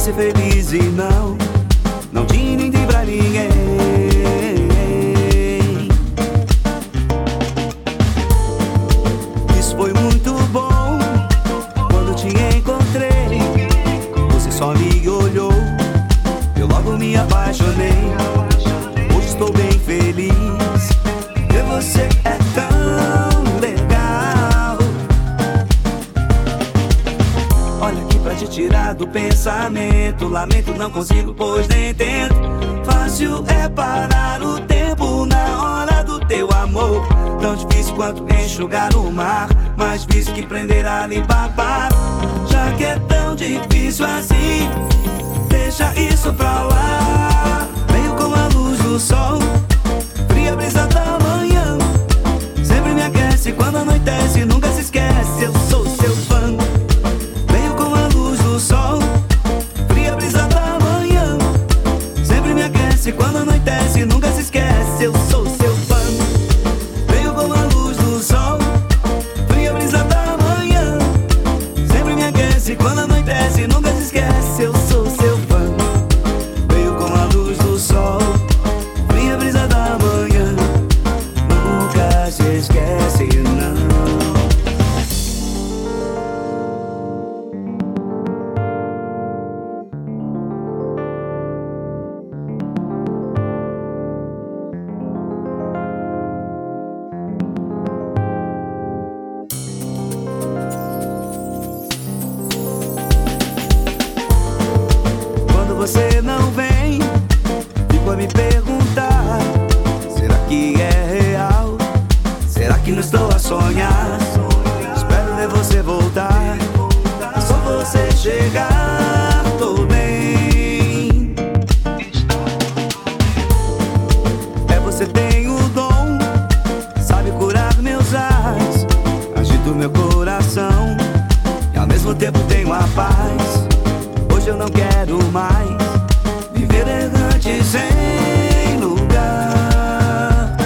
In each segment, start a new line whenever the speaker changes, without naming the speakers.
ser feliz e não tinha ninguém pra ninguém. Isso foi muito bom quando te encontrei. Você só me olhou, eu logo me apaixonei. Hoje estou bem feliz, e você é tão legal. Olha aqui pra te tirar do pensamento. Lamento, não consigo, pois nem tento. Fácil é parar o tempo na hora do teu amor. Tão difícil quanto enxugar o mar, mais difícil que prender a limpar. Já que é tão difícil assim, deixa isso pra lá. Venho com a luz do sol, fria brisa da manhã. Sempre me aquece quando anoitece, nunca se esquece, eu sou seu fã. Venho com a luz do sol, fria brisa da manhã. Sempre me aquece quando anoitece, nunca se esquece, eu sou seu fã. Venho com a luz do sol, fria brisa da manhã. Sempre me aquece quando anoitece, nunca se esquece, eu sou seu fã. Veio com a luz do sol, fria brisa da manhã. Nunca se esquece, não. Quando você não vem, fico a me perguntar: será que é real? Será que não estou a sonhar? Espero ver você voltar. É só você chegar, tô bem. É você tem o dom, sabe curar meus ais, agita o meu coração e ao mesmo tempo tenho a paz. Hoje eu não quero mais viver errante sem lugar.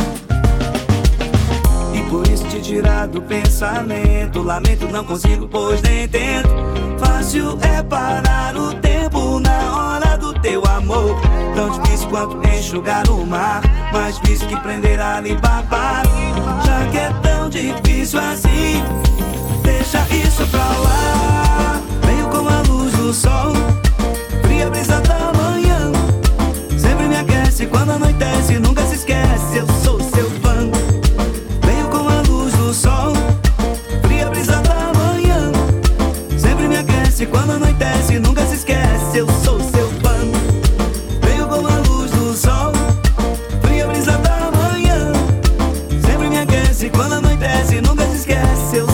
E por isso te tirar do pensamento. Lamento, não consigo, pois nem tento. Fácil é parar o tempo na hora do teu amor. Tão difícil quanto enxugar o mar, mais difícil que prender a limpar. Já que é tão difícil assim, deixa isso pra lá. Venho com a luz do sol, fria brisa da manhã. Sempre me aquece quando anoitece, nunca se esquece, eu sou seu fã. Venho com a luz do sol, fria brisa da manhã. Sempre me aquece quando anoitece, nunca se esquece, eu sou seu fã. Venho com a luz do sol, fria brisa da manhã. Sempre me aquece quando anoitece, nunca se esquece, eu